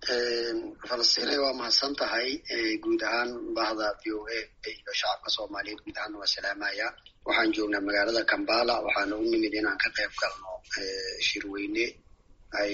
Falastiin waa mahadsan tahay guud ahaan bahda VOA iyo shacabka Soomaaliyeed guud ahaan waa salaamaya waxaan joognaa magaalada Kampala waxaan u nimid inaan ka qayb galno shirweyne ay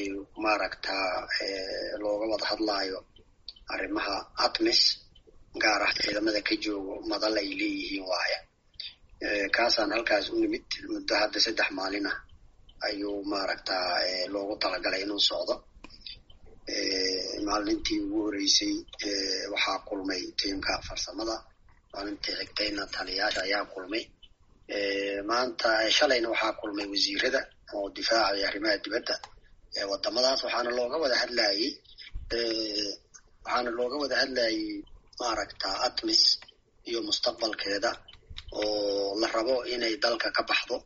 looga wada hadlayo arrimaha ATMIS gaar ah ciidamada ka joogo madal ay leeyihiin waaye kaasaan halkaas u nimid muddo hadda 3 maalin ah ayuu loogu talagalay inuu socdo maalintii ugu horeysay waxaa kulmay tiimka farsamada maalintii xigtayna taliyaasha ayaa kulmay maanta shalayna waxaa kulmay wasiirada oo difaaca iyo arrimaha dibadda wadamadaas waxaana looga wada hadlayay ATMIS iyo mustaqbalkeeda oo la rabo inay dalka ka baxdo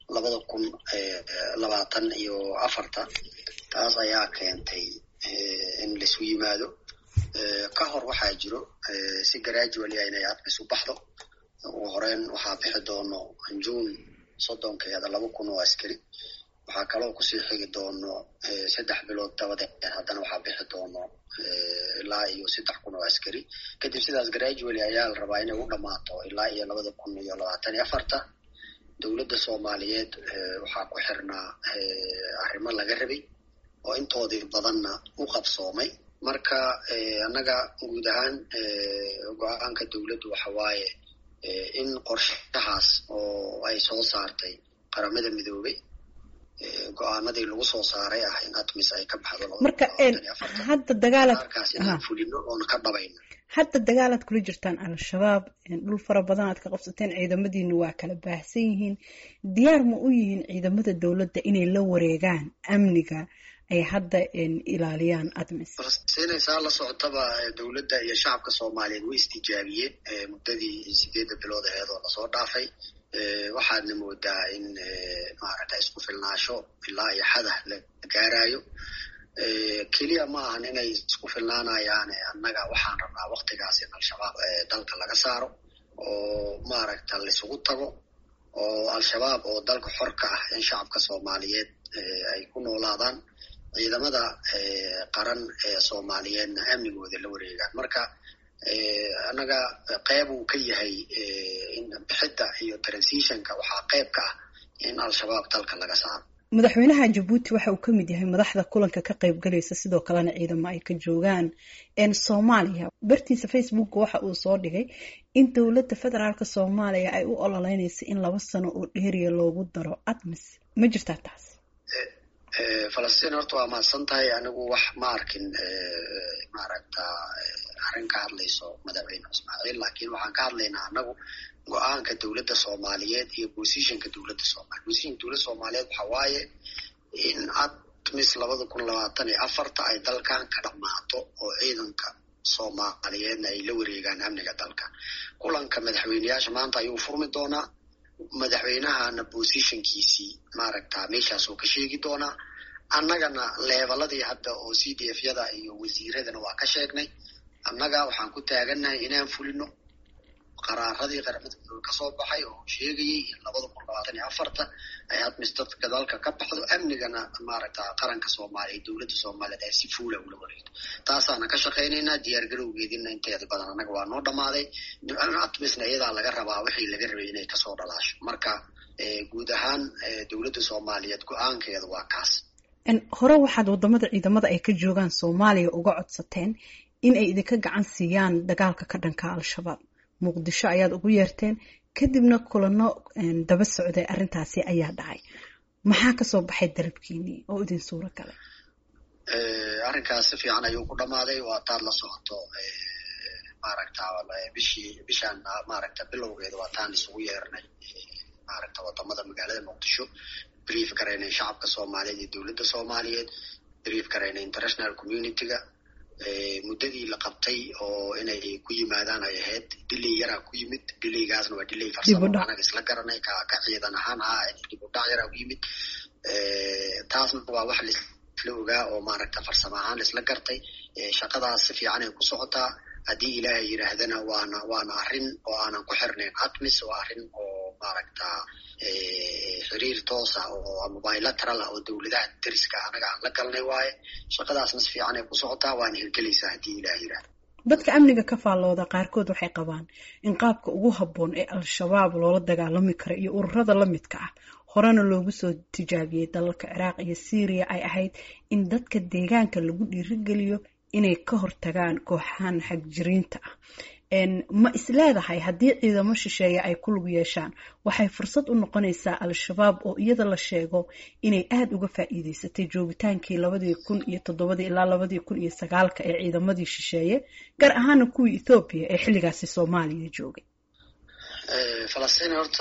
2024 taas ayaa keentay in la isu yimaado ka hor waxaa jiro si gradually inay ATMIS u baxdo ugu horeen waxaa bixi doono June 30 2,000 oo askari waxaa kaloo kusii xigi doono 3 bilood dabadeed haddana waxaa bixi doono ilaa iyo 3,000 oo askari kadib sidaas gradually ayaa la rabaa inay u dhamaato ilaa iyo 2024 dowladda Soomaaliyeed waxaa ku xirnaa arrimo laga rabay oo intoodii badanna u qabsoomay marka annaga guud ahaan go'aanka dowladdu waxa waaye in qorshahaas oo ay soo saartay qaramada midoobay go'aanadii lagu soo saaray ah in ATMIS ay ka baxdo marka hadda dagaalad fulino oo ka dhabayno hadda dagaalad kula jirtaan al-shabaab dhul fara badan aad ka qabsateen ciidamadiina waa kala baahsan yihiin diyaar ma u yihiin ciidamada dawladda inay la wareegaan amniga ay hadda ilaaliyaan ATMIS siinaysaa la socotaba dawladda iyo shacabka Soomaaliyeed way istijaabiyeen muddadii 8 bilood ahayd oo la soo dhaafay waxaadna moodaa in isku filnaasho ilaa iyo xad la gaarayo keliya ma ahan inay isku filnaanayaan annaga waxaan rabnaa waqtigaas in al-shabaab dalka laga saaro oo la isugu tago oo al-shabaab oo dalka xor ka ah in shacabka Soomaaliyeed ay ku noolaadaan ciidamada qaran ee Soomaaliyeedna amnigooda la wareegaan marka annaga qayb uu ka yahay in bixidda iyo transitionka waxaa qayb ka ah in al-shabaab dalka laga saaro madaxweynaha Djibouti waxa uu ka mid yahay madaxda kulanka ka qayb galaysa sidoo kalena ciidamo ay ka joogaan Soomaaliya bartiisa Facebook waxa uu soo dhigay in dawladda federaalka Soomaaliya ay u ololeynayso in 2 sano oo dheeriya loogu daro ATMIS ma jirtaa taas Falastiin horta waa mahadsan tahay anigu wax ma arkin arrin ka hadlayso madaxweyne Ismaaciil laakiin waxaan ka hadlaynaa anagu go'aanka dawladda Soomaaliyeed iyo positionka dawladda Soomaaliyeed positionka dawladda Soomaaliyeed waxa waaye in ATMIS 2024 ay dalkan ka dhamaato oo ciidanka Soomaaliyeedna ay la wareegaan amniga dalka kulanka madaxweynayaasha maanta ayuu furmi doonaa madaxweynahana positionkiisii meeshaas oo ka sheegi doonaa annagana leevaladii hadda oo CDF-yada iyo wasiiradana waa ka sheegnay annaga waxaan ku taagannahay inaan fulino qaraaradii qaramada ka soo baxay oo sheegayay in 2024 ay ATMIS dadka dalka ka baxdo amnigana qaranka Soomaaliya dawladda Soomaaliyeed ay si fuula ula wareegto taasaana ka shaqaynaynaa diyaar garowgeedina inteeda badan annaga waa noo dhamaaday ATMISna iyadaa laga rabaa wixii laga rabay inay kasoo dhalaasho marka guud ahaan dawladda Soomaaliyeed go'aankeeda waa kaas hore waxaad wadamada ciidamada ay ka joogaan Soomaaliya uga codsateen in ay idinka gacan siiyaan dagaalka ka dhanka al-shabaab muqdisho ayaad ugu yeerteen kadibna kulano daba socday arrintaasi ayaa dhacay maxaa ka soo baxay dalabkiinii oo idin suura galay arrinkaas si fiican ayuu ku dhamaaday waa taad la socoto bishaan bilowgeeda waa taan isugu yeernay wadamada magaalada Muqdisho brief karaynay shacabka Soomaaliyeed iyo dawladda Soomaaliyeed brief karaynay international community-ga muddadii la qabtay oo inay ku yimaadaan ay ahayd delay yaraa ku yimid delaygaasna waa delay farsamo anaga isla garanay ka ciidan ahaan dib u dhac yaraa ku yimid taasna waa wax la ogaa oo farsamo ahaan isla gartay shaqadaas si fiican ay ku socotaa haddii ilaahay yiraahdana waana arrin oo aanan ku xirnayn ATMIS waa arrin oo maaragta xiriir toos ah oo ama bilateral ah oo dowladaha dariska anaga aan la galnay waaye shaqadaasna si fiican ay ku socotaa waana hirgelaysaa haddii ilaah yiraahdo. dadka amniga ka faallooda qaarkood waxay qabaan in qaabka ugu habboon ee al-shabaab loola dagaalami karo iyo ururada la midka ah horena loogu soo tijaabiyey dalalka ciraaq iyo syriya ay ahayd in dadka deegaanka lagu dhiirigeliyo inay ka hortagaan kooxahan xagjiriinta ah. ma isleedahay haddii ciidamo shisheeye ay ku lug yeeshaan waxay fursad u noqonaysaa al-shabaab oo iyada la sheego inay aada uga faa'iidaysatay joogitaankii 2007 ilaa 2009 ee ciidamadii shisheeye gaar ahaana kuwii Ethiopia ee xilligaasi Soomaaliya joogay? Falastiin horta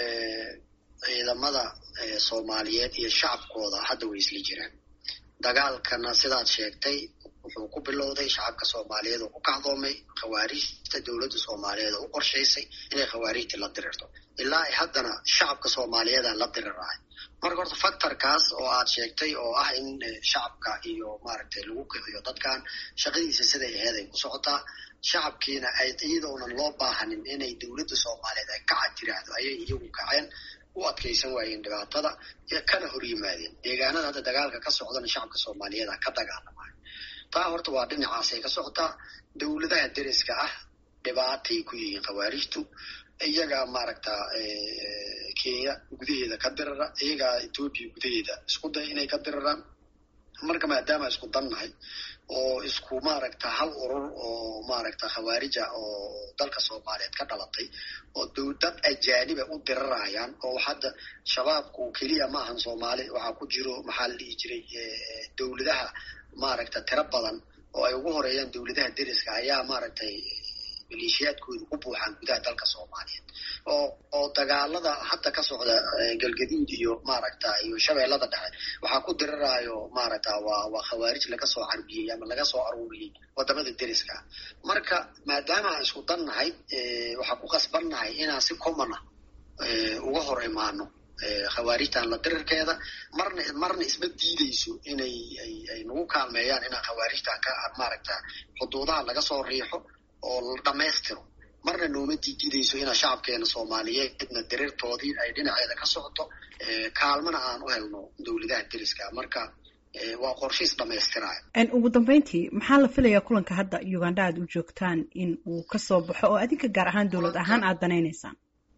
ciidamada Soomaaliyeed iyo shacabkooda hadda way isla jiraan. dagaalkana sidaad sheegtay wuxuu ku bilowday shacabka Soomaaliyeed oo ku kacdoomay khawaarijta dowladda Soomaaliyeed oo u qorshaysay inay khawaarijta la dirirto ilaa ay haddana shacabka Soomaaliyeed la diriraay. marka horta factorkaas oo aad sheegtay oo ah in shacabka iyo maaragtay lagu kiciyo dadkan shaqadiisa sida ay ahayd ay ku socotaa shacabkiina ay iyadoo loo baahanin inay dowladda Soomaaliyeed ay ka tiraahdo ayay iyagu kaceen u adkaysan waayeen dhibaatada ee kana hor yimaadeen deegaanada hadda dagaalka ka socdana shacabka Soomaaliyeed ka dagaalamay. taa horta waa dhinacaas ay ka socotaa. dowladaha dariska ah dhibaatay ku yihiin khawaarijtu iyaga maaragta Kenya gudaheeda ka dirira iyaga Ethiopia gudaheeda isku day inay ka diriraan. marka maadaama isku dannahay oo isku maaragta hal urur oo maaragta khawaarija oo dalka Soomaaliyeed ka dhalatay oo dowlad ajaaniba u dirirayaan oo hadda shabaabku kaliya ma ahan Soomaali waxa ku jiro maxal dhigi jiray dowladaha maaragta tira badan oo ay ugu horeeyaan dowladaha dariska ayaa maaragtay maleeshiyaadkooda ku buuxaan gudaha dalka Soomaaliyeed oo dagaalada hadda ka socda galgaduud iyo maaragta iyo shabeellada dhexe waxa ku dirirayo maaragta waa khawaarij laga soo carbiyay ama laga soo aruuriyay wadamada dariska. marka maadaama aan isku dannahay waxa ku qasbannahay inaan si common uga hor imaano khawaarijtan la dirirkeeda marna isma diidayso inay nagu kaalmeeyaan inaan khawaarijtan ka maaragta xuduudaha laga soo riixo oo la dhameystiro marna nooma diidayso inaan shacabkeena Soomaaliyeedna dirirtoodii ay dhinaceeda ka socoto kaalmana aan u helno dowladaha dariska. marka waa qorshiis dhameystiraay. ugu dambeyntii maxaa la filayaa kulanka hadda Uganda aad u joogtaan in uu ka soo baxo oo adinka gaar ahaan dowlad ahaan aad danaynaysaan?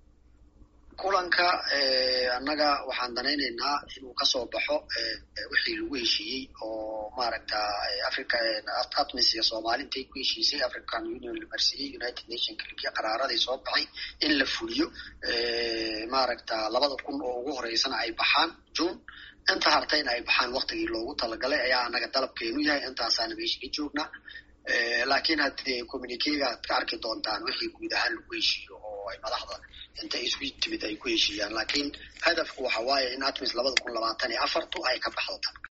kulanka annaga waxaan danaynaynaa inuu ka soo baxo wixii lagu heshiiyey oo maaragta Africa ATMIS iyo Soomaali intay ku heshiisay African Union la marsiyay United Nations kaliya qaraaradii soo baxay in la fuliyo maaragta 2000 oo ugu horeysana ay baxaan June inta hartayna ay baxaan waqtigii loogu talagalay ayaa annaga dalabkeenu yahay intaasaan meesha ka joognaa. laakiin haddii communique-ga ka arki doontaan wixii guud ahaan lagu heshiiyo oo ay madaxda inta isku timid ay ku heshiiyaan laakiin hadafku waxa waaye in ATMIS 2024 ay ka baxdo.